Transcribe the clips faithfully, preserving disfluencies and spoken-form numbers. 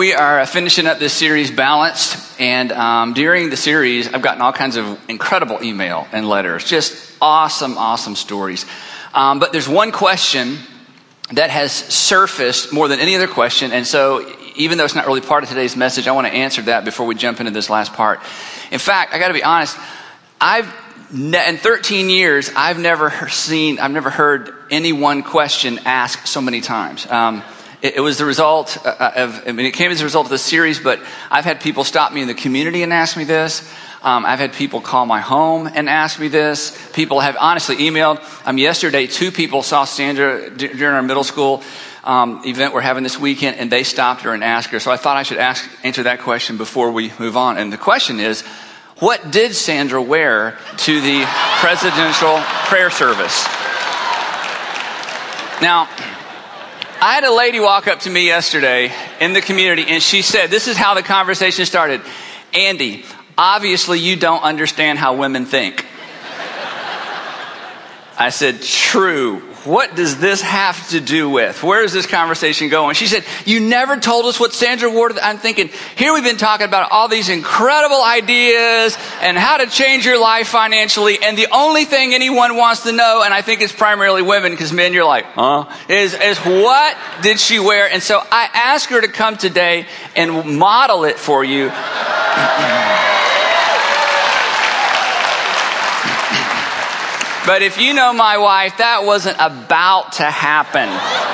We are finishing up this series, Balanced, and um, during the series, I've gotten all kinds of incredible email and letters, just awesome, awesome stories. Um, but there's one question that has surfaced more than any other question, and so even though it's not really part of today's message, I want to answer that before we jump into this last part. In fact, I got to be honest, I've ne- in thirteen years, I've never seen, I've never heard any one question asked so many times. Um, It, it was the result of, I mean, it came as a result of the series, but I've had people stop me in the community and ask me this. Um, I've had people call my home and ask me this. People have honestly emailed. Um, yesterday, two people saw Sandra d- during our middle school um, event we're having this weekend, and they stopped her and asked her. So I thought I should ask, answer that question before we move on. And the question is, what did Sandra wear to the presidential prayer service? Now, I had a lady walk up to me yesterday in the community, and she said, this is how the conversation started. Andy, obviously you don't understand how women think. I said, true. What does this have to do with? Where is this conversation going? She said, you never told us what Sandra wore to the... I'm thinking, here we've been talking about all these incredible ideas and how to change your life financially. And the only thing anyone wants to know, and I think it's primarily women, because men, you're like, huh? Is, is what did she wear? And so I asked her to come today and model it for you. But if you know my wife, that wasn't about to happen.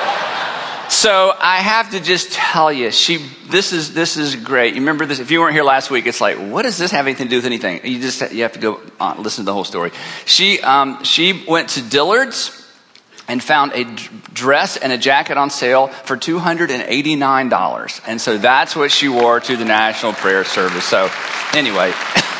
So I have to just tell you, she, this is, this is great. You remember this? If you weren't here last week, it's like, what does this have anything to do with anything? You just, you have to go on, listen to the whole story. She, um, she went to Dillard's and found a dress and a jacket on sale for two hundred eighty-nine dollars. And so that's what she wore to the National Prayer Service. So anyway.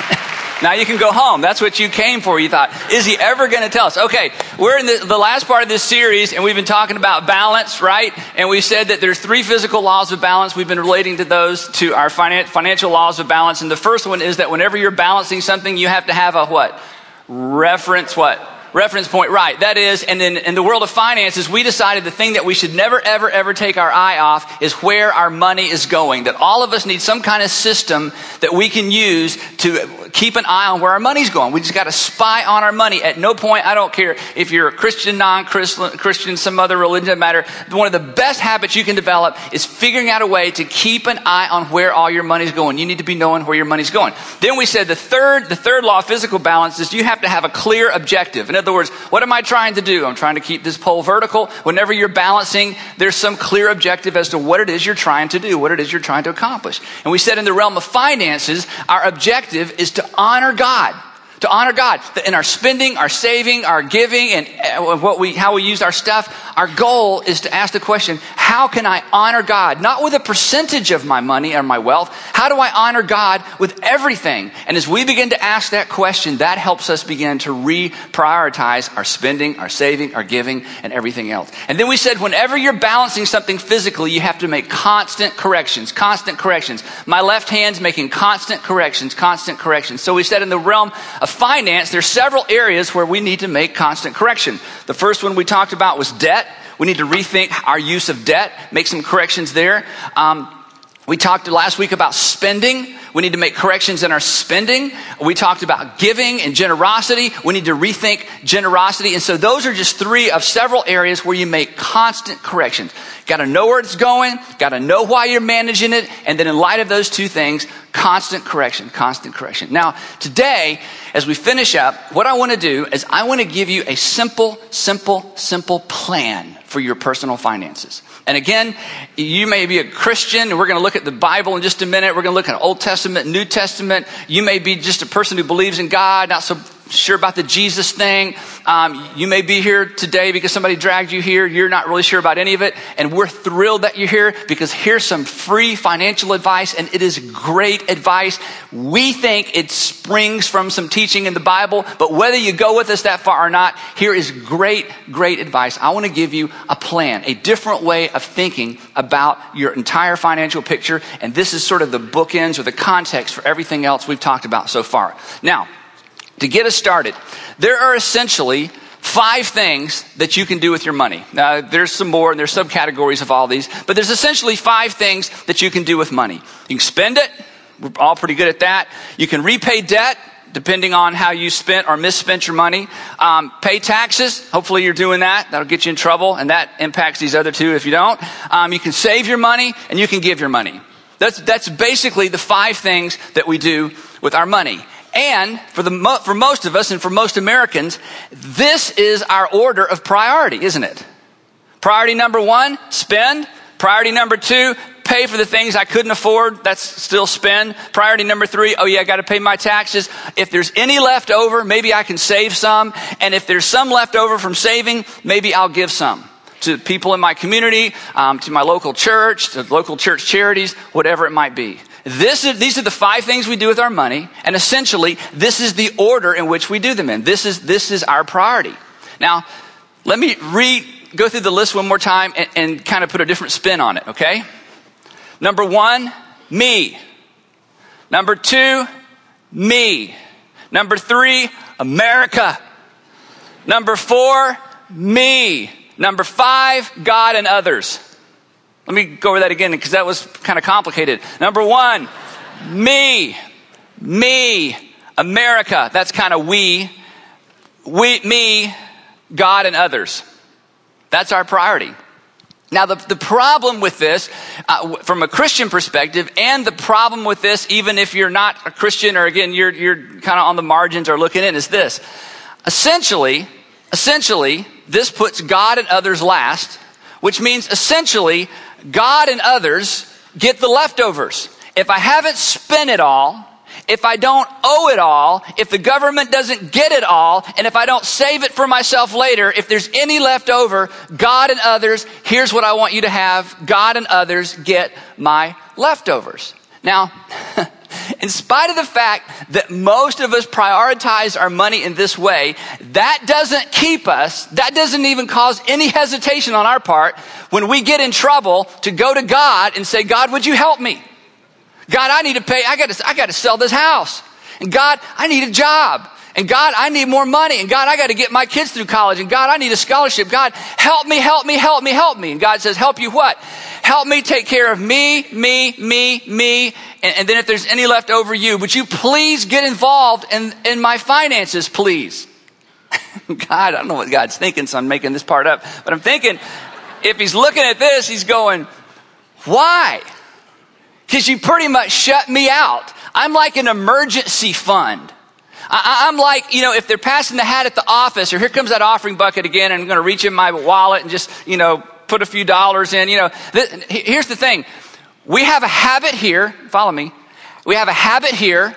Now you can go home. That's what you came for. You thought, is he ever going to tell us? Okay, we're in the, the last part of this series, and we've been talking about balance, right? And we said that there's three physical laws of balance. We've been relating to those to our finan- financial laws of balance. And the first one is that whenever you're balancing something, you have to have a what? Reference what? Reference point, right. That is, and then in the world of finances, we decided the thing that we should never, ever, ever take our eye off is where our money is going. That all of us need some kind of system that we can use to keep an eye on where our money's going. We just got to spy on our money. At no point, I don't care if you're a Christian, non-Christian, some other religion, doesn't matter. One of the best habits you can develop is figuring out a way to keep an eye on where all your money's going. You need to be knowing where your money's going. Then we said the third, the third law of physical balance is you have to have a clear objective. In other words, what am I trying to do? I'm trying to keep this pole vertical. Whenever you're balancing, there's some clear objective as to what it is you're trying to do, what it is you're trying to accomplish. And we said in the realm of finances, our objective is to honor God. To honor God in our spending, our saving, our giving, and what we, how we use our stuff. Our goal is to ask the question, how can I honor God? Not with a percentage of my money or my wealth. How do I honor God with everything? And as we begin to ask that question, that helps us begin to reprioritize our spending, our saving, our giving, and everything else. And then we said, whenever you're balancing something physically, you have to make constant corrections, constant corrections. My left hand's making constant corrections, constant corrections. So we said in the realm of finance, there's several areas where we need to make constant correction. The first one we talked about was debt. We need to rethink our use of debt, make some corrections there. Um, we talked last week about spending. We need to make corrections in our spending. We talked about giving and generosity. We need to rethink generosity. And so those are just three of several areas where you make constant corrections. Got to know where it's going. Got to know why you're managing it. And then in light of those two things, constant correction, constant correction. Now, today, as we finish up, what I want to do is I want to give you a simple, simple, simple plan for your personal finances. And again, you may be a Christian, and we're going to look at the Bible in just a minute. We're going to look at Old Testament, New Testament. You may be just a person who believes in God, not so sure about the Jesus thing. Um, you may be here today because somebody dragged you here. You're not really sure about any of it. And we're thrilled that you're here because here's some free financial advice, and it is great advice. We think it springs from some teaching in the Bible, but whether you go with us that far or not, here is great, great advice. I want to give you a plan, a different way of thinking about your entire financial picture. And this is sort of the bookends or the context for everything else we've talked about so far. Now, to get us started, there are essentially five things that you can do with your money. Now, there's some more, and there's subcategories of all these, but there's essentially five things that you can do with money. You can spend it. We're all pretty good at that. You can repay debt, depending on how you spent or misspent your money. Um, pay taxes. Hopefully you're doing that. That'll get you in trouble, and that impacts these other two if you don't. Um, you can save your money, and you can give your money. That's, that's basically the five things that we do with our money. And for the mo- for most of us and for most Americans, this is our order of priority, isn't it? Priority number one, spend. Priority number two, pay for the things I couldn't afford. That's still spend. Priority number three, oh yeah, I got to pay my taxes. If there's any left over, maybe I can save some. And if there's some left over from saving, maybe I'll give some to people in my community, um, to my local church, to local church charities, whatever it might be. This is, these are the five things we do with our money, and essentially, this is the order in which we do them in. This is this is our priority. Now, let me re go through the list one more time and, and kind of put a different spin on it, okay? Number one, me. Number two, me. Number three, America. Number four, me. Number five, God and others. Let me go over that again because that was kind of complicated. Number one, me, me, America. That's kind of we, we, me, God, and others. That's our priority. Now, the, the problem with this, uh, from a Christian perspective, and the problem with this, even if you're not a Christian, or again, you're, you're kind of on the margins or looking in, is this. Essentially, essentially, this puts God and others last, which means essentially, God and others get the leftovers. If I haven't spent it all, if I don't owe it all, if the government doesn't get it all, and if I don't save it for myself later, if there's any left over, God and others, here's what I want you to have. God and others get my leftovers. Now, in spite of the fact that most of us prioritize our money in this way, that doesn't keep us, that doesn't even cause any hesitation on our part when we get in trouble to go to God and say, God, would you help me? God, I need to pay, I got to, I got to sell this house. And God, I need a job. And God, I need more money. And God, I got to get my kids through college. And God, I need a scholarship. God, help me, help me, help me, help me. And God says, help you what? Help me take care of me, me, me, me. And, and then if there's any left over, you. Would you please get involved in, in my finances, please? God, I don't know what God's thinking, so I'm making this part up. But I'm thinking, if he's looking at this, he's going, why? Because you pretty much shut me out. I'm like an emergency fund. I, I'm like, you know, if they're passing the hat at the office, or here comes that offering bucket again, and I'm going to reach in my wallet and just, you know, put a few dollars in, you know. Th- here's the thing. We have a habit here. Follow me. We have a habit here.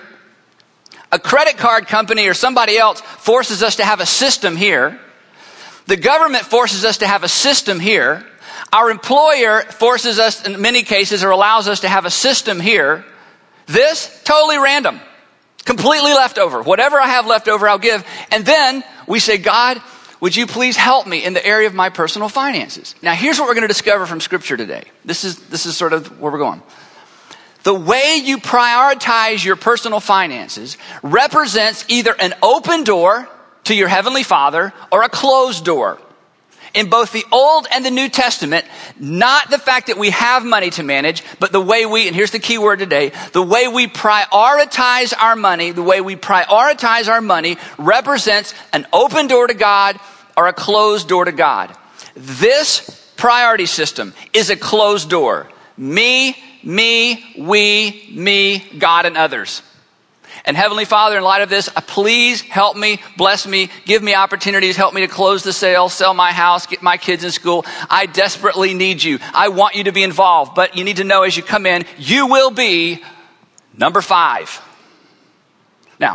A credit card company or somebody else forces us to have a system here. The government forces us to have a system here. Our employer forces us, in many cases, or allows us to have a system here. This, totally random. Completely left over. Whatever I have left over, I'll give. And then we say, God, would you please help me in the area of my personal finances? Now, here's what we're going to discover from Scripture today. This is, this is sort of where we're going. The way you prioritize your personal finances represents either an open door to your Heavenly Father or a closed door. In both the Old and the New Testament, not the fact that we have money to manage, but the way we, and here's the key word today, the way we prioritize our money, the way we prioritize our money represents an open door to God or a closed door to God. This priority system is a closed door. Me, me, we, me, God, and others. And Heavenly Father, in light of this, please help me, bless me, give me opportunities, help me to close the sale, sell my house, get my kids in school. I desperately need you. I want you to be involved, but you need to know as you come in, you will be number five. Now,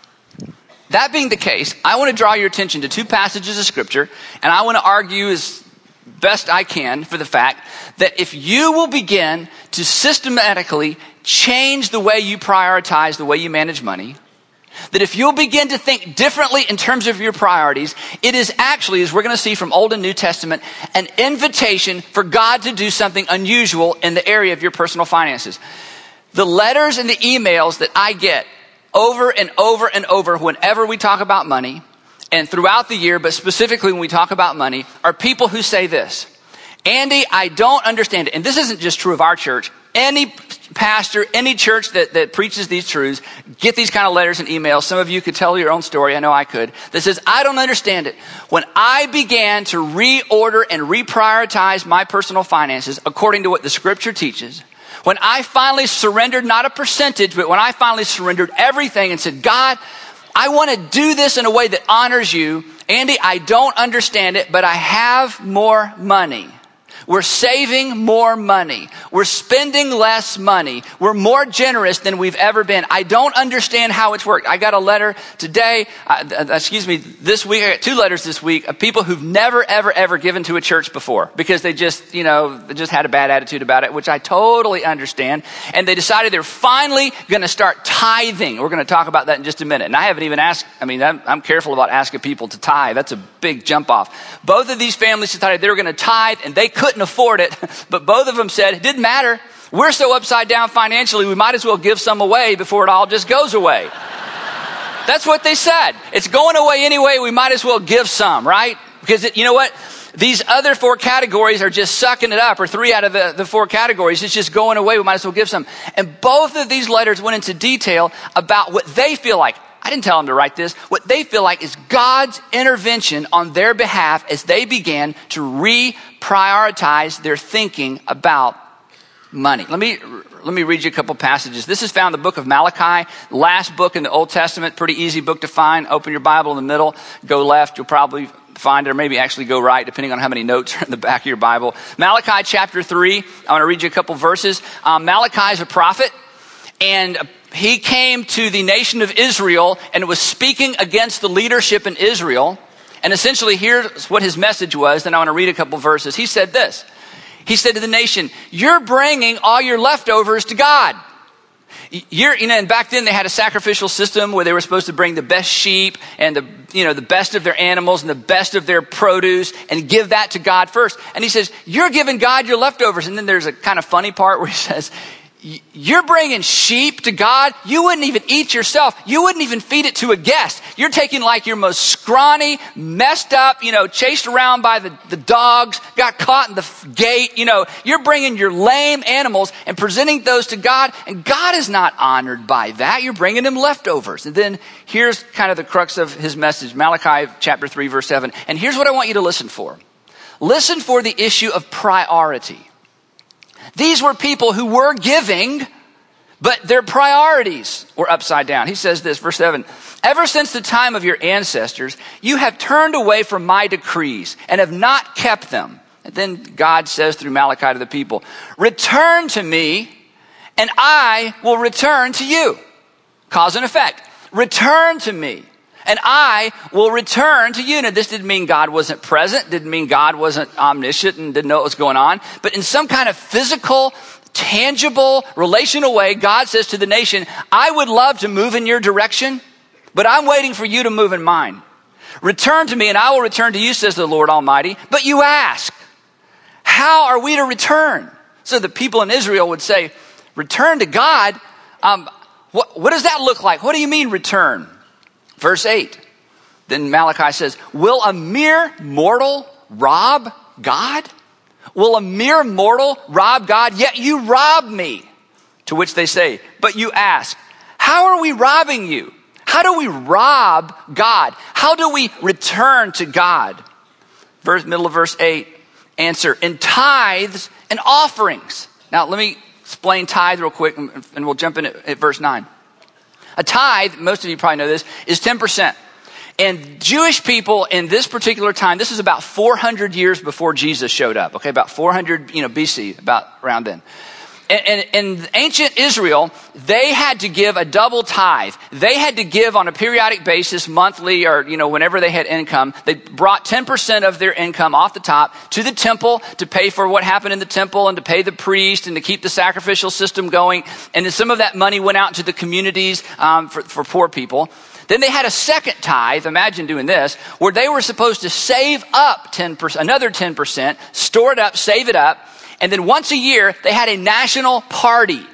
that being the case, I want to draw your attention to two passages of Scripture, and I want to argue as best I can for the fact that if you will begin to systematically change the way you prioritize, the way you manage money, that if you'll begin to think differently in terms of your priorities, it is actually, as we're going to see from Old and New Testament, an invitation for God to do something unusual in the area of your personal finances. The letters and the emails that I get over and over and over whenever we talk about money, and throughout the year, but specifically when we talk about money, are people who say this: Andy, I don't understand it. And this isn't just true of our church. Any pastor, any church that, that preaches these truths, get these kind of letters and emails. Some of you could tell your own story. I know I could. That says, I don't understand it. When I began to reorder and reprioritize my personal finances according to what the scripture teaches, when I finally surrendered, not a percentage, but when I finally surrendered everything and said, God, I want to do this in a way that honors you. Andy, I don't understand it, but I have more money. We're saving more money. We're spending less money. We're more generous than we've ever been. I don't understand how it's worked. I got a letter today, uh, excuse me, this week, I got two letters this week of people who've never, ever, ever given to a church before because they just, you know, they just had a bad attitude about it, which I totally understand. And they decided they're finally going to start tithing. We're going to talk about that in just a minute. And I haven't even asked, I mean, I'm, I'm careful about asking people to tithe. That's a big jump off. Both of these families decided they were going to tithe and they couldn't afford it, but both of them said it didn't matter. We're so upside down financially, we might as well give some away before it all just goes away. That's what they said. It's going away anyway. We might as well give some, right? Because it, you know what? These other four categories are just sucking it up, or three out of the, the four categories. It's just going away. We might as well give some. And both of these letters went into detail about what they feel like. I didn't tell them to write this. What they feel like is God's intervention on their behalf as they began to reprioritize their thinking about money. Let me let me read you a couple passages. This is found in the book of Malachi, last book in the Old Testament. Pretty easy book to find. Open your Bible in the middle, go left. You'll probably find it, or maybe actually go right, depending on how many notes are in the back of your Bible. Malachi chapter three. I want to read you a couple verses. Um, Malachi is a prophet, and he came to the nation of Israel and was speaking against the leadership in Israel. And essentially, here's what his message was. And I want to read a couple verses. He said this. He said to the nation, you're bringing all your leftovers to God. You're, you know, and back then they had a sacrificial system where they were supposed to bring the best sheep and the, you know, the best of their animals and the best of their produce and give that to God first. And he says, you're giving God your leftovers. And then there's a kind of funny part where he says, you're bringing sheep to God. You wouldn't even eat yourself. You wouldn't even feed it to a guest. You're taking like your most scrawny, messed up, you know, chased around by the, the dogs, got caught in the gate. You know, you're bringing your lame animals and presenting those to God. And God is not honored by that. You're bringing him leftovers. And then here's kind of the crux of his message, Malachi chapter three, verse seven. And here's what I want you to listen for. Listen for the issue of priority. These were people who were giving, but their priorities were upside down. He says this, verse seven, ever since the time of your ancestors, you have turned away from my decrees and have not kept them. And then God says through Malachi to the people, return to me and I will return to you. Cause and effect. Return to me and I will return to you. Now, this didn't mean God wasn't present, didn't mean God wasn't omniscient and didn't know what was going on. But in some kind of physical, tangible, relational way, God says to the nation, I would love to move in your direction, but I'm waiting for you to move in mine. Return to me and I will return to you, says the Lord Almighty. But you ask, how are we to return? So the people in Israel would say, return to God? Um, what, what does that look like? What do you mean return? Verse eight, then Malachi says, will a mere mortal rob God? Will a mere mortal rob God? Yet you rob me. To which they say, but you ask, how are we robbing you? How do we rob God? How do we return to God? Verse, middle of verse eight, answer, in tithes and offerings. Now let me explain tithe real quick and we'll jump in at, at verse nine. A tithe, most of you probably know this, is ten percent. And Jewish people in this particular time, this is about four hundred years before Jesus showed up. Okay, about four hundred, you know, B C, about around then. And in ancient Israel, they had to give a double tithe. They had to give on a periodic basis, monthly or, you know, whenever they had income. They brought ten percent of their income off the top to the temple to pay for what happened in the temple and to pay the priest and to keep the sacrificial system going. And then some of that money went out into the communities um, for, for poor people. Then they had a second tithe, imagine doing this, where they were supposed to save up ten percent, another ten percent, store it up, save it up. And then once a year, they had a national party.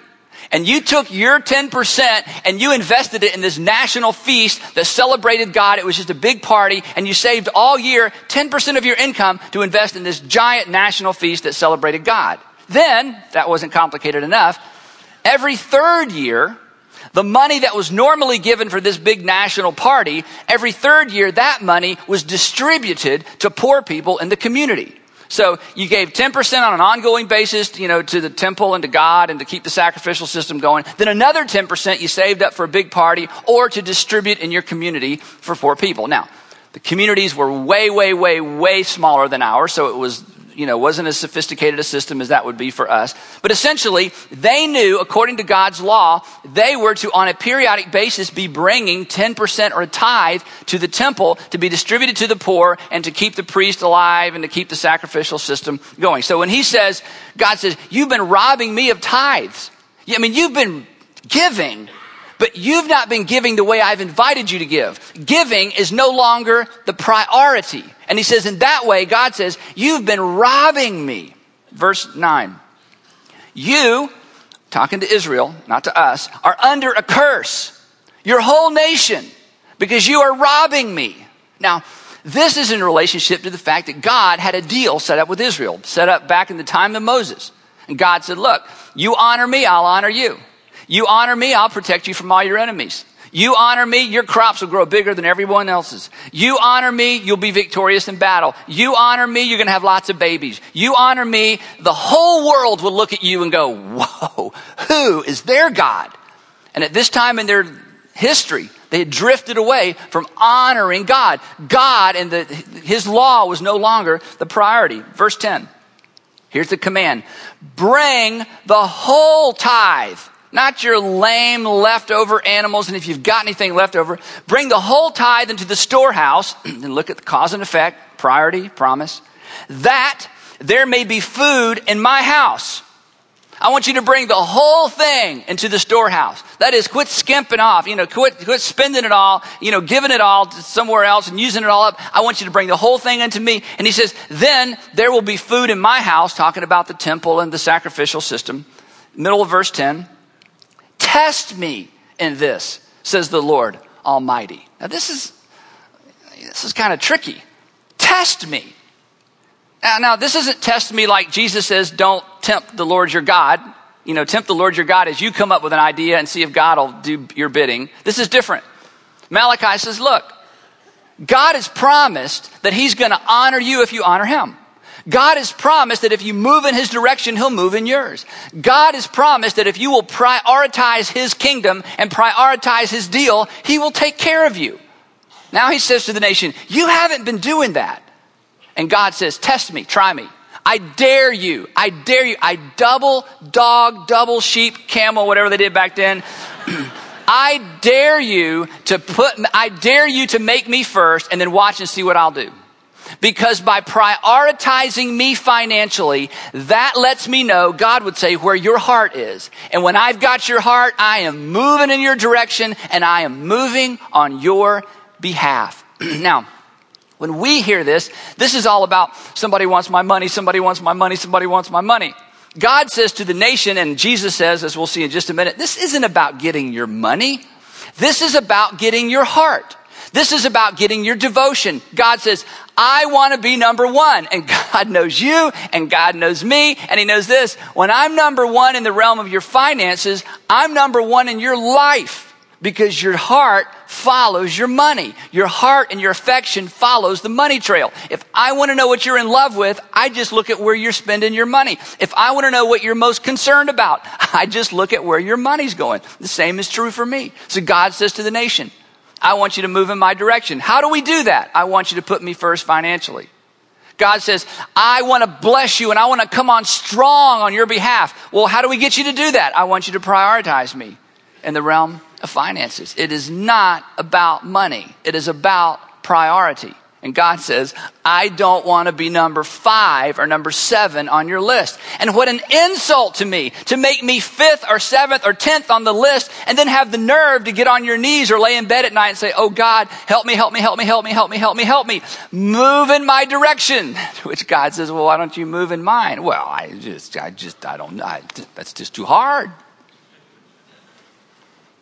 and you took your ten percent and you invested it in this national feast that celebrated God. It was just a big party, and you saved all year ten percent of your income to invest in this giant national feast that celebrated God. Then, if that wasn't complicated enough, every third year, the money that was normally given for this big national party, every third year, that money was distributed to poor people in the community. So you gave ten percent on an ongoing basis, you know, to the temple and to God and to keep the sacrificial system going. Then another ten percent you saved up for a big party or to distribute in your community for poor people. Now, the communities were way, way, way, way smaller than ours, so it was, you know, wasn't as sophisticated a system as that would be for us. But essentially, they knew, according to God's law, they were to, on a periodic basis, be bringing ten percent or a tithe to the temple to be distributed to the poor and to keep the priest alive and to keep the sacrificial system going. So when he says, God says, you've been robbing me of tithes. I mean, you've been giving, but you've not been giving the way I've invited you to give. Giving is no longer the priority. And he says, in that way, God says, you've been robbing me. Verse nine. You, talking to Israel, not to us, are under a curse. Your whole nation, because you are robbing me. Now, this is in relationship to the fact that God had a deal set up with Israel, set up back in the time of Moses. And God said, look, you honor me, I'll honor you. You honor me, I'll protect you from all your enemies. You honor me, your crops will grow bigger than everyone else's. You honor me, you'll be victorious in battle. You honor me, you're going to have lots of babies. You honor me, the whole world will look at you and go, whoa, who is their God? And at this time in their history, they had drifted away from honoring God. God and the, his law was no longer the priority. Verse ten, here's the command. Bring the whole tithe. Not your lame leftover animals, and if you've got anything left over, bring the whole tithe into the storehouse, and look at the cause and effect, priority, promise, that there may be food in my house. I want you to bring the whole thing into the storehouse. That is, quit skimping off, you know, quit, quit spending it all, you know, giving it all to somewhere else and using it all up. I want you to bring the whole thing into me. And he says, then there will be food in my house, talking about the temple and the sacrificial system. Middle of verse ten. Test me in this, says the Lord Almighty. Now this is, this is kind of tricky. Test me. Now, now this isn't test me like Jesus says, don't tempt the Lord your God. You know, tempt the Lord your God as you come up with an idea and see if God will do your bidding. This is different. Malachi says, look, God has promised that he's going to honor you if you honor him. God has promised that if you move in his direction, he'll move in yours. God has promised that if you will prioritize his kingdom and prioritize his deal, he will take care of you. Now he says to the nation, you haven't been doing that. And God says, test me, try me. I dare you, I dare you. I double dog, double sheep, camel, whatever they did back then. I dare you to put, I dare you to make me first and then watch and see what I'll do. Because by prioritizing me financially, that lets me know, God would say, where your heart is. And when I've got your heart, I am moving in your direction and I am moving on your behalf. Now, when we hear this, this is all about somebody wants my money, somebody wants my money, somebody wants my money. God says to the nation, and Jesus says, as we'll see in just a minute, this isn't about getting your money. This is about getting your heart. This is about getting your devotion. God says, I want to be number one. And God knows you and God knows me. And he knows this. When I'm number one in the realm of your finances, I'm number one in your life because your heart follows your money. Your heart and your affection follows the money trail. If I want to know what you're in love with, I just look at where you're spending your money. If I want to know what you're most concerned about, I just look at where your money's going. The same is true for me. So God says to the nation, I want you to move in my direction. How do we do that? I want you to put me first financially. God says, I want to bless you and I want to come on strong on your behalf. Well, how do we get you to do that? I want you to prioritize me in the realm of finances. It is not about money. It is about priority. And God says, I don't want to be number five or number seven on your list. And what an insult to me to make me fifth or seventh or tenth on the list and then have the nerve to get on your knees or lay in bed at night and say, oh God, help me, help me, help me, help me, help me, help me, help me. Move in my direction. To which God says, well, why don't you move in mine? Well, I just, I just, I don't know. I, that's just too hard.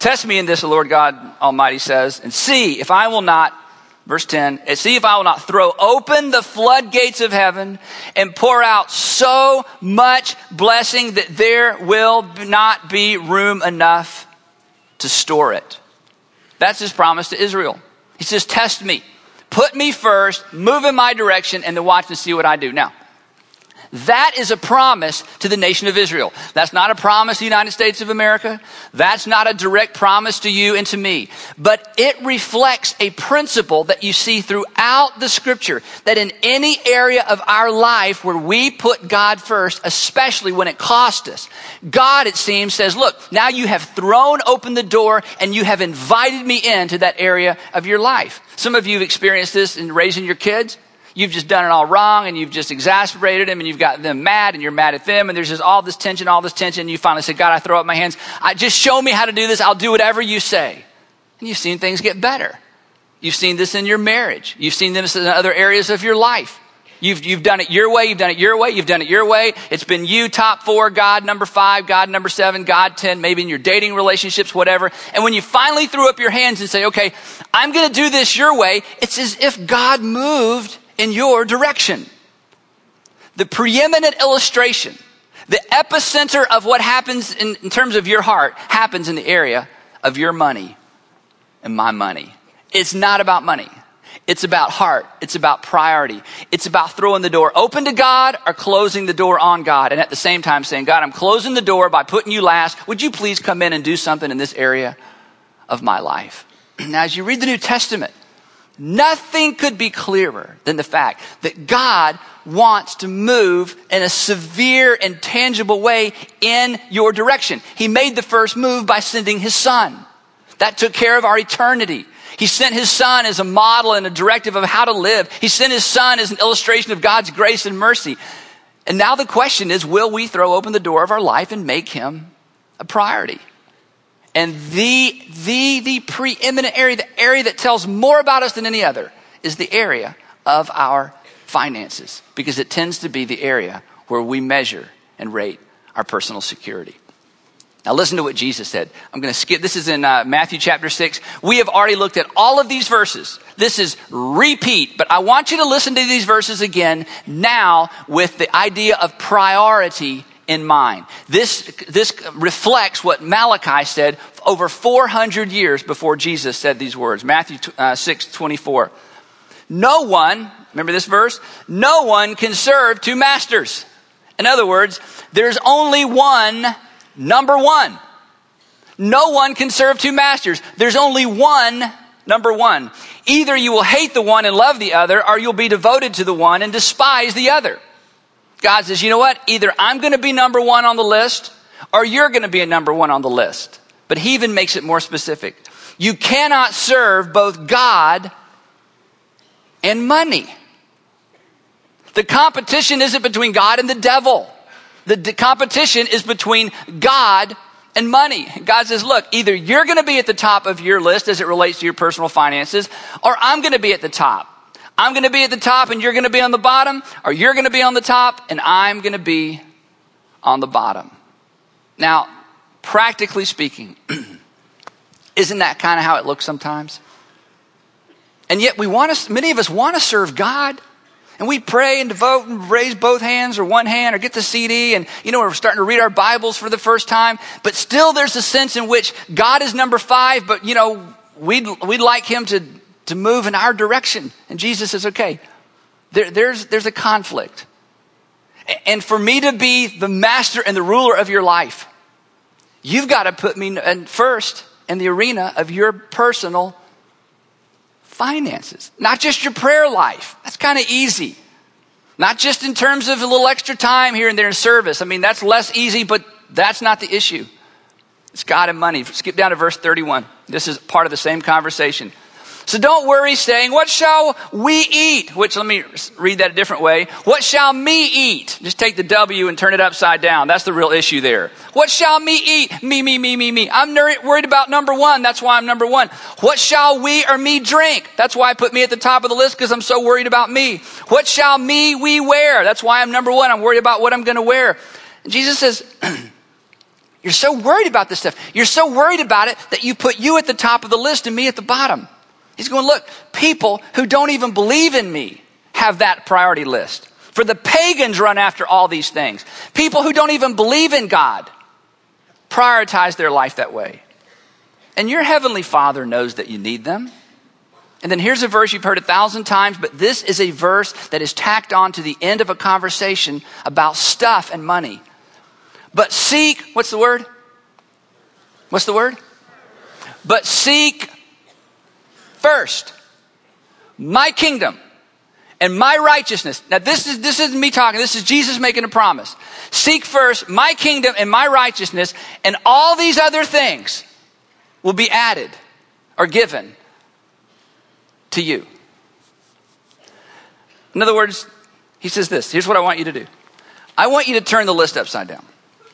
Test me in this, the Lord God Almighty says, and see if I will not, verse ten, and see if I will not throw open the floodgates of heaven and pour out so much blessing that there will not be room enough to store it. That's his promise to Israel. He says, test me, put me first, move in my direction, and then watch and see what I do. Now, that is a promise to the nation of Israel. That's not a promise to the United States of America. That's not a direct promise to you and to me. But it reflects a principle that you see throughout the scripture, that in any area of our life where we put God first, especially when it costs us, God, it seems, says, look, now you have thrown open the door and you have invited me into that area of your life. Some of you have experienced this in raising your kids. You've just done it all wrong and you've just exasperated them and you've got them mad and you're mad at them and there's just all this tension, all this tension. And you finally say, God, I throw up my hands. I, just show me how to do this. I'll do whatever you say. And you've seen things get better. You've seen this in your marriage. You've seen this in other areas of your life. You've, you've done it your way. You've done it your way. You've done it your way. It's been you top four, God number five, God number seven, God ten, maybe in your dating relationships, whatever. And when you finally threw up your hands and say, okay, I'm going to do this your way, it's as if God moved in your direction. The preeminent illustration, the epicenter of what happens in, in terms of your heart happens in the area of your money and my money. It's not about money. It's about heart. It's about priority. It's about throwing the door open to God or closing the door on God. And at the same time saying, God, I'm closing the door by putting you last. Would you please come in and do something in this area of my life? Now, as you read the New Testament, nothing could be clearer than the fact that God wants to move in a severe and tangible way in your direction. He made the first move by sending his son. That took care of our eternity. He sent his son as a model and a directive of how to live. He sent his son as an illustration of God's grace and mercy. And now the question is, will we throw open the door of our life and make him a priority? And the, the, the preeminent area, the area that tells more about us than any other, is the area of our finances, because it tends to be the area where we measure and rate our personal security. Now listen to what Jesus said. I'm going to skip. This is in uh, Matthew chapter six. We have already looked at all of these verses. This is repeat, but I want you to listen to these verses again now with the idea of priority in mind. This, this reflects what Malachi said over four hundred years before Jesus said these words. Matthew uh, six twenty-four. No one, remember this verse? No one can serve two masters. In other words, there's only one number one. No one can serve two masters. There's only one number one. Either you will hate the one and love the other, or you'll be devoted to the one and despise the other. God says, you know what? Either I'm going to be number one on the list, or you're going to be a number one on the list. But he even makes it more specific. You cannot serve both God and money. The competition isn't between God and the devil. The d- competition is between God and money. God says, look, either you're going to be at the top of your list as it relates to your personal finances, or I'm going to be at the top. I'm going to be at the top and you're going to be on the bottom, or you're going to be on the top and I'm going to be on the bottom. Now, practically speaking, isn't that kind of how it looks sometimes? And yet we want to, many of us want to serve God. And we pray and devote and raise both hands or one hand or get the C D. And, you know, we're starting to read our Bibles for the first time. But still there's a sense in which God is number five, but, you know, we'd, we'd like him to, to move in our direction. And Jesus says, okay, there, there's, there's a conflict. And for me to be the master and the ruler of your life, you've got to put me first in the arena of your personal finances, not just your prayer life. That's kind of easy. Not just in terms of a little extra time here and there in service. I mean, that's less easy, but that's not the issue. It's God and money. Skip down to verse thirty-one. This is part of the same conversation. So don't worry, saying, what shall we eat? Which, let me read that a different way. What shall me eat? Just take the W and turn it upside down. That's the real issue there. What shall me eat? Me, me, me, me, me. I'm worried about number one. That's why I'm number one. What shall we or me drink? That's why I put me at the top of the list, because I'm so worried about me. What shall me we wear? That's why I'm number one. I'm worried about what I'm going to wear. And Jesus says, You're so worried about this stuff. You're so worried about it that you put you at the top of the list and me at the bottom. He's going, look, people who don't even believe in me have that priority list. For the pagans run after all these things. People who don't even believe in God prioritize their life that way. And your heavenly Father knows that you need them. And then here's a verse you've heard a thousand times, but this is a verse that is tacked on to the end of a conversation about stuff and money. But seek, what's the word? What's the word? But seek first my kingdom and my righteousness. Now this is this isn't me talking, this is Jesus making a promise. Seek first my kingdom and my righteousness, and all these other things will be added or given to you. In other words, he says this, here's what I want you to do. I want you to turn the list upside down.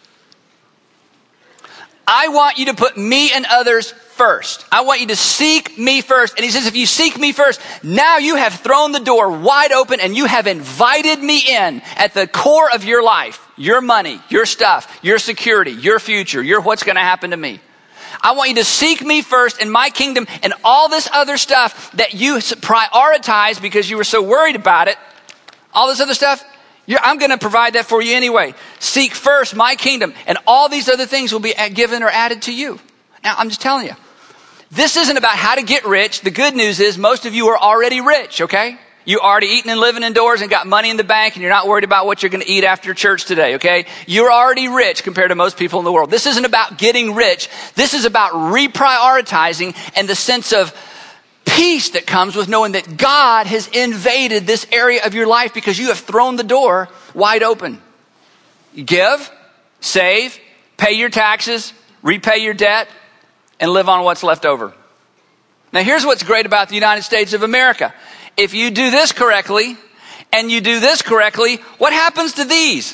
I want you to put me and others first. I want you to seek me first. And he says, if you seek me first, now you have thrown the door wide open and you have invited me in at the core of your life, your money, your stuff, your security, your future, your what's going to happen to me. I want you to seek me first in my kingdom, and all this other stuff that you prioritize because you were so worried about it, all this other stuff, You're, I'm going to provide that for you anyway. Seek first my kingdom, and all these other things will be given or added to you. Now, I'm just telling you, this isn't about how to get rich. The good news is most of you are already rich, okay? You already eating and living indoors and got money in the bank, and you're not worried about what you're going to eat after church today, okay? You're already rich compared to most people in the world. This isn't about getting rich. This is about reprioritizing and the sense of peace that comes with knowing that God has invaded this area of your life because you have thrown the door wide open. You give, save, pay your taxes, repay your debt, and live on what's left over. Now here's what's great about the United States of America. If you do this correctly and you do this correctly, what happens to these?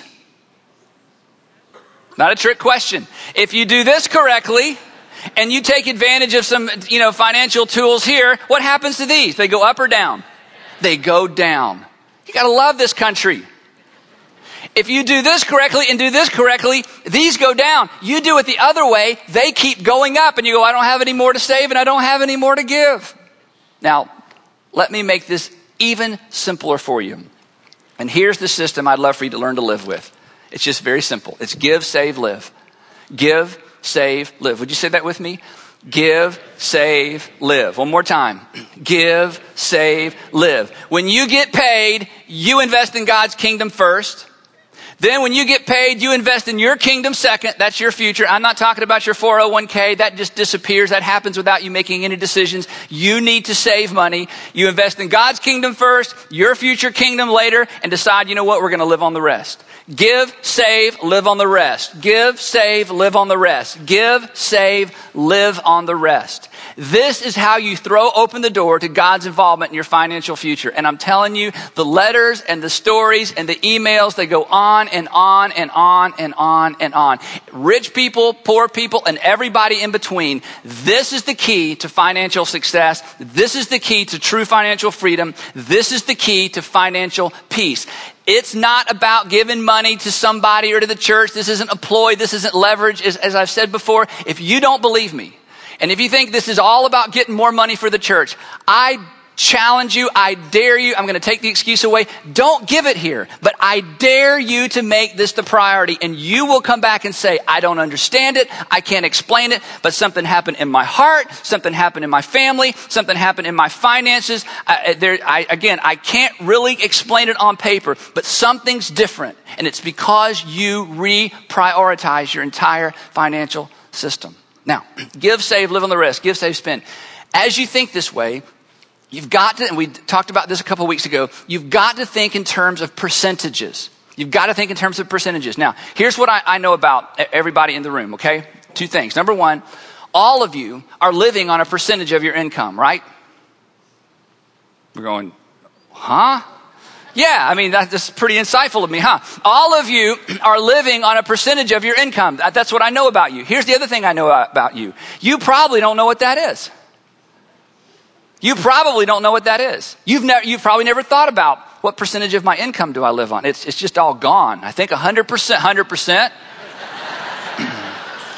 Not a trick question. If you do this correctly and you take advantage of some, you know, financial tools here, what happens to these? They go up or down? They go down. You got to love this country. If you do this correctly and do this correctly, these go down. You do it the other way, they keep going up, and you go, I don't have any more to save and I don't have any more to give. Now, let me make this even simpler for you. And here's the system I'd love for you to learn to live with. It's just very simple. It's give, save, live. Give, save, live. Would you say that with me? Give, save, live. One more time. Give, save, live. When you get paid, you invest in God's kingdom first. Then when you get paid, you invest in your kingdom second. That's your future. I'm not talking about your four oh one k. That just disappears. That happens without you making any decisions. You need to save money. You invest in God's kingdom first, your future kingdom later, and decide, you know what, we're going to live on the rest. Give, save, live on the rest. Give, save, live on the rest. Give, save, live on the rest. This is how you throw open the door to God's involvement in your financial future. And I'm telling you, the letters and the stories and the emails, they go on and on and on and on and on. Rich people, poor people, and everybody in between. This is the key to financial success. This is the key to true financial freedom. This is the key to financial peace. It's not about giving money to somebody or to the church. This isn't a ploy. This isn't leverage. As, as I've said before, if you don't believe me, and if you think this is all about getting more money for the church, I challenge you, I dare you, I'm going to take the excuse away. Don't give it here, but I dare you to make this the priority, and you will come back and say, I don't understand it, I can't explain it, but something happened in my heart, something happened in my family, something happened in my finances. I, there, I, again, I can't really explain it on paper, but something's different, and it's because you reprioritize your entire financial system. Now, give, save, live on the rest. Give, save, spend. As you think this way, you've got to, and we talked about this a couple of weeks ago, you've got to think in terms of percentages. You've got to think in terms of percentages. Now, here's what I, I know about everybody in the room, okay? Two things. Number one, all of you are living on a percentage of your income, right? We're going, huh? Yeah, I mean, that's pretty insightful of me, huh? All of you are living on a percentage of your income. That's what I know about you. Here's the other thing I know about you. You probably don't know what that is. You probably don't know what that is. You've never, you've probably never thought about what percentage of my income do I live on. It's, it's just all gone. I think one hundred percent, one hundred percent.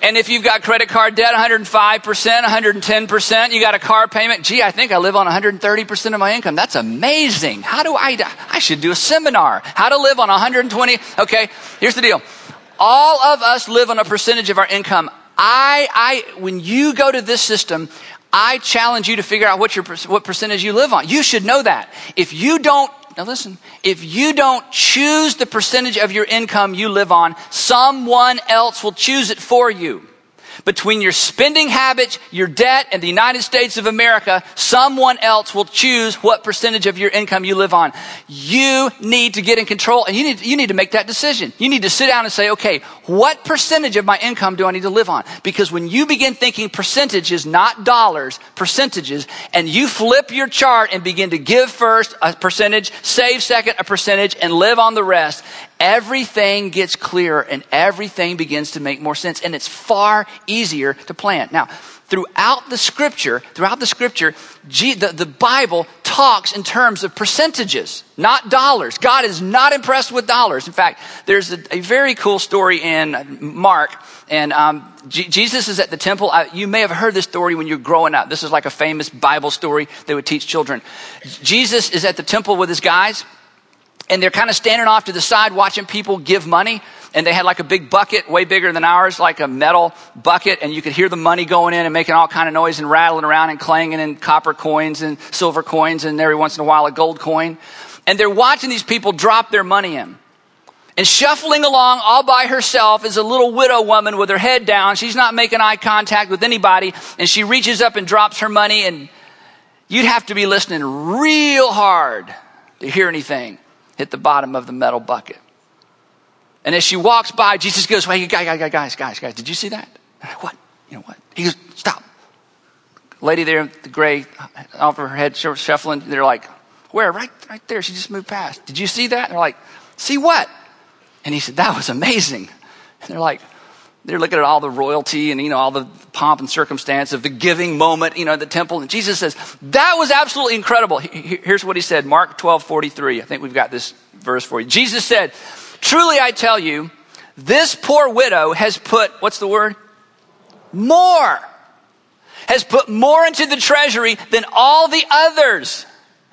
And if you've got credit card debt, one hundred five percent, one hundred ten percent, you got a car payment. Gee, I think I live on one hundred thirty percent of my income. That's amazing. How do I, I should do a seminar. How to live on one hundred twenty. Okay, here's the deal. All of us live on a percentage of our income. I, I, when you go to this system, I challenge you to figure out what your, what percentage you live on. You should know that. If you don't, now listen, if you don't choose the percentage of your income you live on, someone else will choose it for you. Between your spending habits, your debt, and the United States of America, someone else will choose what percentage of your income you live on. You need to get in control, and you need, you need to make that decision. You need to sit down and say, okay, what percentage of my income do I need to live on? Because when you begin thinking percentages, not dollars, percentages, and you flip your chart and begin to give first a percentage, save second a percentage, and live on the rest, everything gets clearer and everything begins to make more sense. And it's far easier to plan. Now, throughout the scripture, throughout the scripture, G, the, the Bible talks in terms of percentages, not dollars. God is not impressed with dollars. In fact, there's a, a very cool story in Mark. And um, G- Jesus is at the temple. I, you may have heard this story when you're growing up. This is like a famous Bible story they would teach children. Jesus is at the temple with his guys. And they're kind of standing off to the side watching people give money. And they had like a big bucket, way bigger than ours, like a metal bucket. And you could hear the money going in and making all kind of noise and rattling around and clanging, and copper coins and silver coins and every once in a while a gold coin. And they're watching these people drop their money in. And shuffling along all by herself is a little widow woman with her head down. She's not making eye contact with anybody. And she reaches up and drops her money. And you'd have to be listening real hard to hear anything hit the bottom of the metal bucket. And as she walks by, Jesus goes, "Hey, guys, guys, guys, guys, guys, did you see that?" Like, what? You know what? He goes, "Stop." Lady there, the gray, off her head shuffling. They're like, "Where?" Right, right there. She just moved past. "Did you see that?" And they're like, "See what?" And he said, "That was amazing." And they're like, they're looking at all the royalty and, you know, all the pomp and circumstance of the giving moment, you know, at the temple. And Jesus says, "That was absolutely incredible." Here's what he said, Mark twelve forty-three. I think we've got this verse for you. Jesus said, "Truly I tell you, this poor widow has put," what's the word? More. Has put more into the treasury than all the others.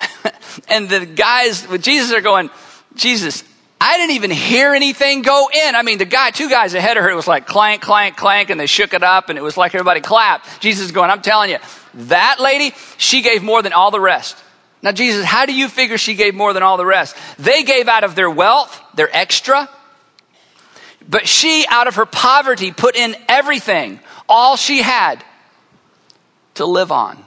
And the guys with Jesus are going, "Jesus, I didn't even hear anything go in." I mean, the guy, two guys ahead of her, it was like clank, clank, clank, and they shook it up, and it was like everybody clapped. Jesus is going, "I'm telling you, that lady, she gave more than all the rest." Now, Jesus, how do you figure she gave more than all the rest? They gave out of their wealth, their extra. But she, out of her poverty, put in everything, all she had to live on.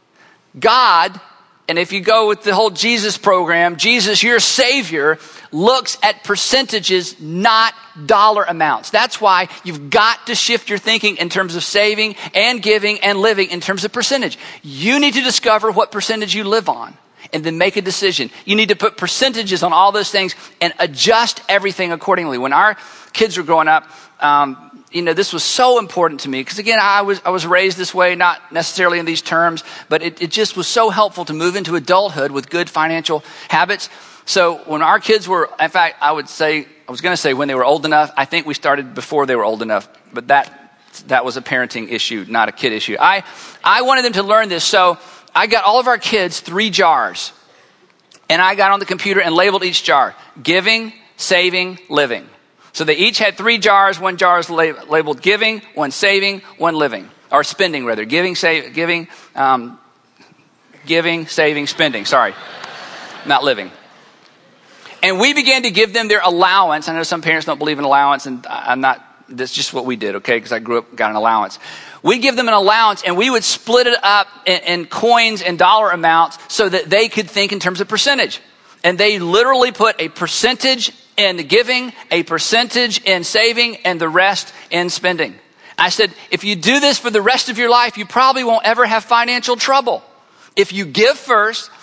God, and if you go with the whole Jesus program, Jesus, your Savior, looks at percentages, not dollar amounts. That's why you've got to shift your thinking in terms of saving and giving and living in terms of percentage. You need to discover what percentage you live on and then make a decision. You need to put percentages on all those things and adjust everything accordingly. When our kids were growing up, um, you know, this was so important to me because, again, I was I was raised this way, not necessarily in these terms, but it, it just was so helpful to move into adulthood with good financial habits. So when our kids were, in fact, I would say, I was going to say when they were old enough. I think we started before they were old enough, but that that was a parenting issue, not a kid issue. I I wanted them to learn this, so I got all of our kids three jars, and I got on the computer and labeled each jar: giving, saving, living. So they each had three jars. One jar is lab- labeled giving, one saving, one living, or spending rather. Giving, save, giving, um, giving, saving, spending. Sorry, not living. And we began to give them their allowance. I know some parents don't believe in allowance, and I'm not. That's just what we did, okay? Because I grew up, got an allowance. We give them an allowance, and we would split it up in, in coins and dollar amounts so that they could think in terms of percentage. And they literally put a percentage in giving, a percentage in saving, and the rest in spending. I said, if you do this for the rest of your life, you probably won't ever have financial trouble. If you give first,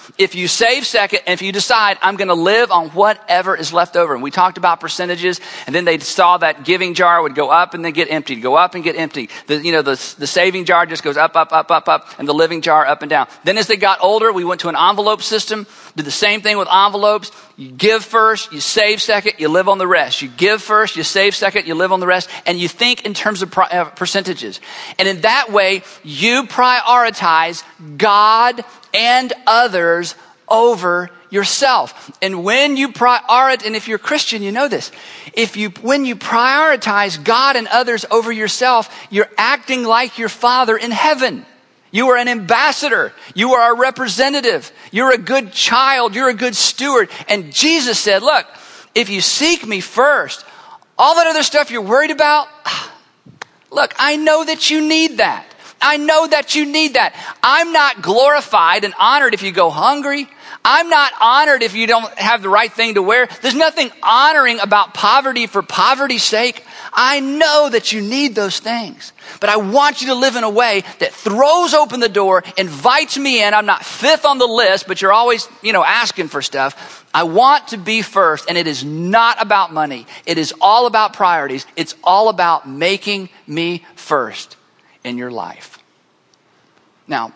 if you save second, and if you decide I'm going to live on whatever is left over. And we talked about percentages, and then they saw that giving jar would go up and then get emptied, go up and get emptied. The, you know, the, the saving jar just goes up, up, up, up, up, and the living jar up and down. Then as they got older, we went to an envelope system, did the same thing with envelopes. You give first, you save second, you live on the rest. You give first, you save second, you live on the rest, and you think in terms of pro- uh, percentages. And in that way, you prioritize God and others over yourself. And when you prioritize, and if you're a Christian, you know this. If you, when you prioritize God and others over yourself, you're acting like your Father in heaven. You are an ambassador. You are a representative. You're a good child. You're a good steward. And Jesus said, look, if you seek me first, all that other stuff you're worried about, look, I know that you need that. I know that you need that. I'm not glorified and honored if you go hungry. I'm not honored if you don't have the right thing to wear. There's nothing honoring about poverty for poverty's sake. I know that you need those things, but I want you to live in a way that throws open the door, invites me in. I'm not fifth on the list, but you're always, you know, asking for stuff. I want to be first, and it is not about money. It is all about priorities. It's all about making me first in your life. Now,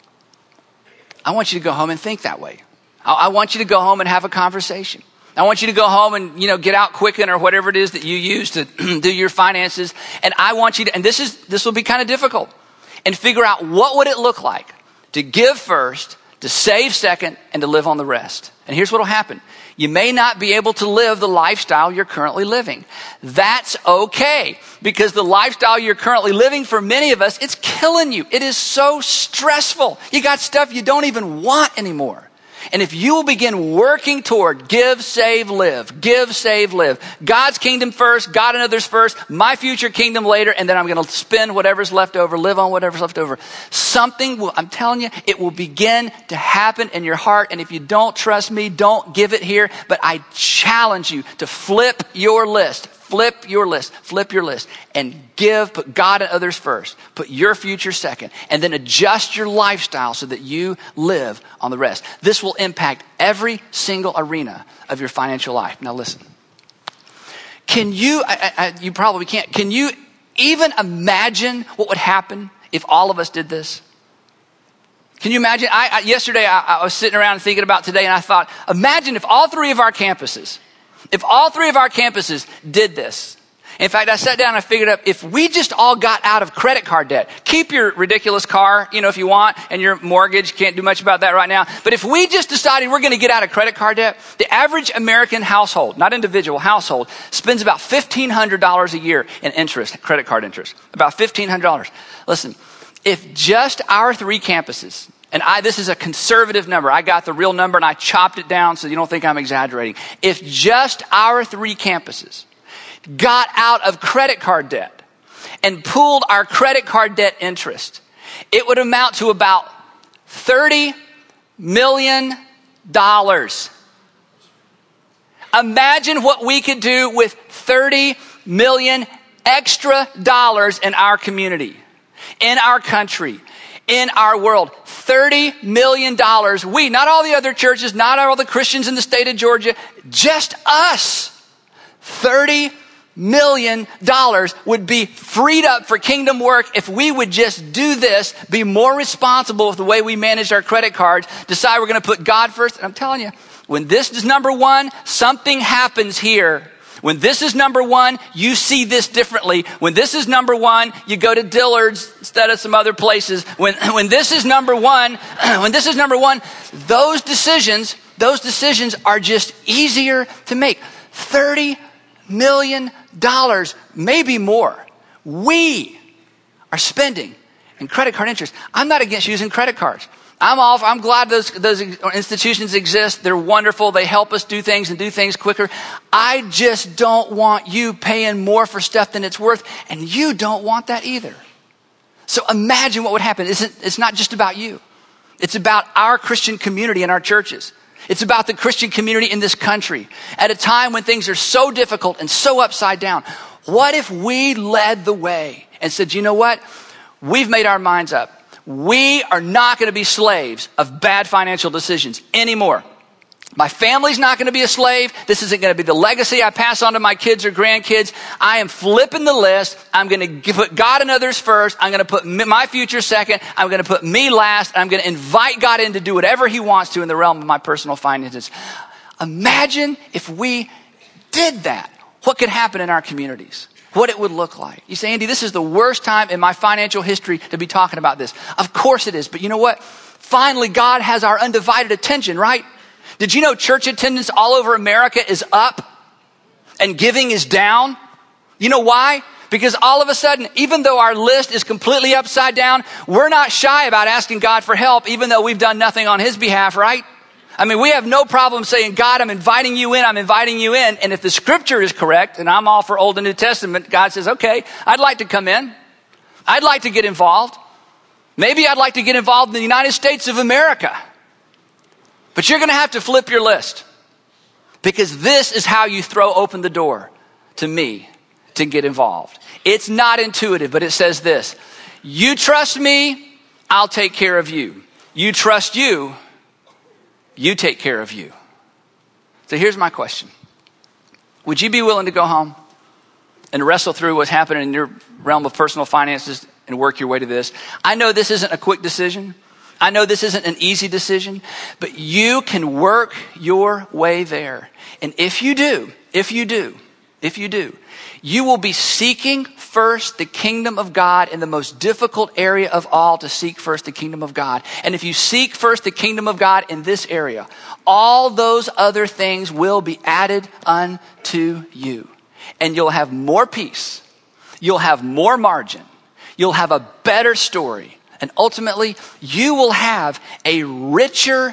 I want you to go home and think that way. I want you to go home and have a conversation. I want you to go home and, you know, get out Quicken or whatever it is that you use to do your finances. And I want you to, and this is, this will be kind of difficult, and figure out what would it look like to give first, to save second, and to live on the rest. And here's what will happen. You may not be able to live the lifestyle you're currently living. That's okay, because the lifestyle you're currently living, for many of us, it's killing you. It is so stressful. You got stuff you don't even want anymore. And if you will begin working toward give, save, live, give, save, live, God's kingdom first, God and others first, my future kingdom later, and then I'm going to spend whatever's left over, live on whatever's left over. Something will, I'm telling you, it will begin to happen in your heart. And if you don't trust me, don't give it here. But I challenge you to flip your list. Flip your list, flip your list, and give, put God and others first. Put your future second, and then adjust your lifestyle so that you live on the rest. This will impact every single arena of your financial life. Now listen, can you, I, I, you probably can't, can you even imagine what would happen if all of us did this? Can you imagine? I, I yesterday I, I was sitting around thinking about today, and I thought, imagine if all three of our campuses, If all three of our campuses did this. In fact, I sat down and I figured out, if we just all got out of credit card debt, keep your ridiculous car, you know, if you want, and your mortgage, can't do much about that right now. But if we just decided we're going to get out of credit card debt, the average American household, not individual, household, spends about fifteen hundred dollars a year in interest, credit card interest. About fifteen hundred dollars. Listen, if just our three campuses, and I, this is a conservative number. I got the real number and I chopped it down so you don't think I'm exaggerating. If just our three campuses got out of credit card debt and pooled our credit card debt interest, it would amount to about thirty million dollars. Imagine what we could do with thirty million extra dollars in our community, in our country, in our world. thirty million dollars. We, not all the other churches, not all the Christians in the state of Georgia, just us. thirty million dollars would be freed up for kingdom work if we would just do this, be more responsible with the way we manage our credit cards, decide we're going to put God first. And I'm telling you, when this is number one, something happens here. When this is number one, you see this differently. When this is number one, you go to Dillard's instead of some other places. When, when this is number one, when this is number one, those decisions, those decisions are just easier to make. thirty million dollars, maybe more, we are spending in credit card interest. I'm not against using credit cards. I'm all, I'm glad those, those institutions exist. They're wonderful. They help us do things and do things quicker. I just don't want you paying more for stuff than it's worth. And you don't want that either. So imagine what would happen. It's, it's not just about you. It's about our Christian community and our churches. It's about the Christian community in this country at a time when things are so difficult and so upside down. What if we led the way and said, you know what? We've made our minds up. We are not going to be slaves of bad financial decisions anymore. My family's not going to be a slave. This isn't going to be the legacy I pass on to my kids or grandkids. I am flipping the list. I'm going to put God and others first. I'm going to put my future second. I'm going to put me last. I'm going to invite God in to do whatever he wants to in the realm of my personal finances. Imagine if we did that. What could happen in our communities? What it would look like. You say, Andy, this is the worst time in my financial history to be talking about this. Of course it is. But you know what? Finally, God has our undivided attention, right? Did you know church attendance all over America is up and giving is down? You know why? Because all of a sudden, even though our list is completely upside down, we're not shy about asking God for help, even though we've done nothing on his behalf, right? I mean, we have no problem saying, God, I'm inviting you in, I'm inviting you in. And if the scripture is correct, and I'm all for Old and New Testament, God says, okay, I'd like to come in. I'd like to get involved. Maybe I'd like to get involved in the United States of America. But you're going to have to flip your list, because this is how you throw open the door to me to get involved. It's not intuitive, but it says this: you trust me, I'll take care of you. You trust you, you take care of you. So here's my question. Would you be willing to go home and wrestle through what's happening in your realm of personal finances and work your way to this? I know this isn't a quick decision. I know this isn't an easy decision, but you can work your way there. And if you do, if you do, if you do, you will be seeking first the kingdom of God in the most difficult area of all, to seek first the kingdom of God. And if you seek first the kingdom of God in this area, all those other things will be added unto you. And you'll have more peace. You'll have more margin. You'll have a better story. And ultimately, you will have a richer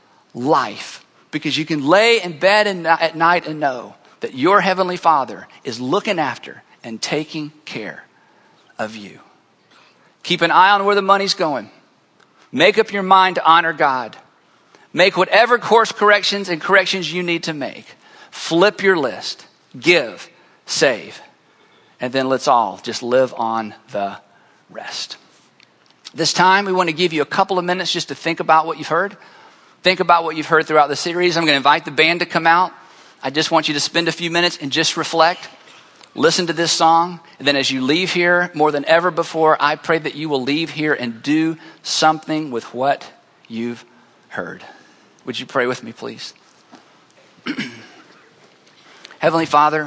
life, because you can lay in bed at night and know that your heavenly Father is looking after and taking care of you. Keep an eye on where the money's going. Make up your mind to honor God. Make whatever course corrections and corrections you need to make. Flip your list. Give. Save. And then let's all just live on the rest. This time, we want to give you a couple of minutes just to think about what you've heard. Think about what you've heard throughout the series. I'm going to invite the band to come out. I just want you to spend a few minutes and just reflect. Listen to this song. And then as you leave here, more than ever before, I pray that you will leave here and do something with what you've heard. Would you pray with me, please? Heavenly Father,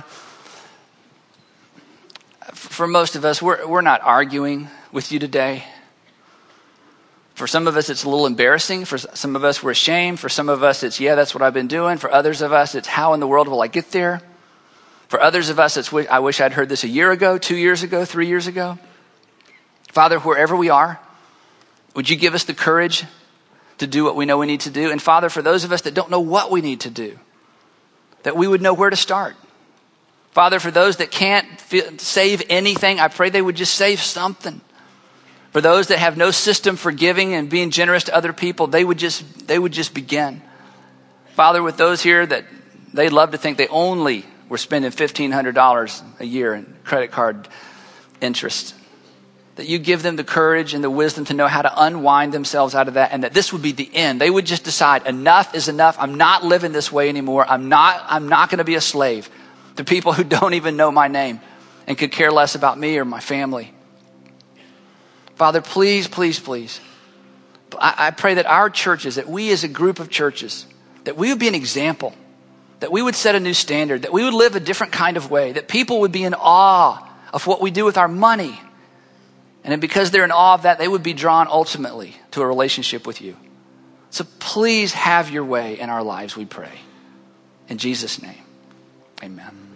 for most of us, we're, we're not arguing with you today. For some of us, it's a little embarrassing. For some of us, we're ashamed. For some of us, it's, yeah, that's what I've been doing. For others of us, it's, how in the world will I get there? For others of us, it's, I wish I'd heard this a year ago, two years ago, three years ago. Father, wherever we are, would you give us the courage to do what we know we need to do? And Father, for those of us that don't know what we need to do, that we would know where to start. Father, for those that can't feel, save anything, I pray they would just save something. For those that have no system for giving and being generous to other people, they would just they would just begin. Father, with those here that they love to think they only were spending fifteen hundred dollars a year in credit card interest, that you give them the courage and the wisdom to know how to unwind themselves out of that, and that this would be the end. They would just decide, enough is enough. I'm not living this way anymore. I'm not, I'm not going to be a slave to people who don't even know my name and could care less about me or my family. Father, please, please, please. I, I pray that our churches, that we as a group of churches, that we would be an example, that we would set a new standard, that we would live a different kind of way, that people would be in awe of what we do with our money. And because they're in awe of that, they would be drawn ultimately to a relationship with you. So please have your way in our lives, we pray. In Jesus' name, amen.